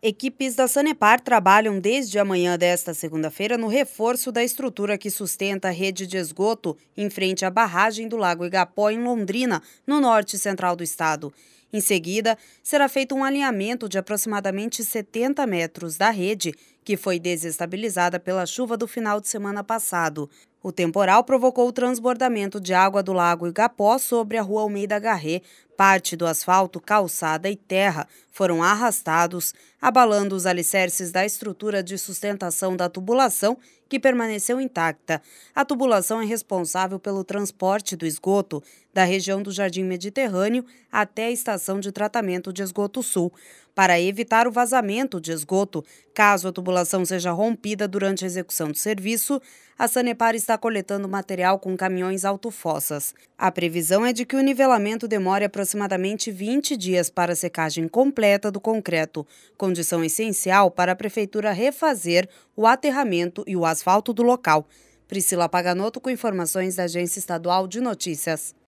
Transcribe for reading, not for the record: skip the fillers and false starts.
Equipes da Sanepar trabalham desde a manhã desta segunda-feira no reforço da estrutura que sustenta a rede de esgoto em frente à barragem do Lago Igapó, em Londrina, no norte central do estado. Em seguida, será feito um alinhamento de aproximadamente 70 metros da rede, que foi desestabilizada pela chuva do final de semana passado. O temporal provocou o transbordamento de água do Lago Igapó sobre a Rua Almeida Garré. Parte do asfalto, calçada e terra foram arrastados, abalando os alicerces da estrutura de sustentação da tubulação, que permaneceu intacta. A tubulação é responsável pelo transporte do esgoto da região do Jardim Mediterrâneo até a estação de tratamento de esgoto sul, para evitar o vazamento de esgoto. Caso a tubulação seja rompida durante a execução do serviço, a Sanepar está coletando material com caminhões autofossas. A previsão é de que o nivelamento demore aproximadamente 20 dias para a secagem completa do concreto, condição essencial para a Prefeitura refazer o aterramento e o asfalto do local. Priscila Paganoto com informações da Agência Estadual de Notícias.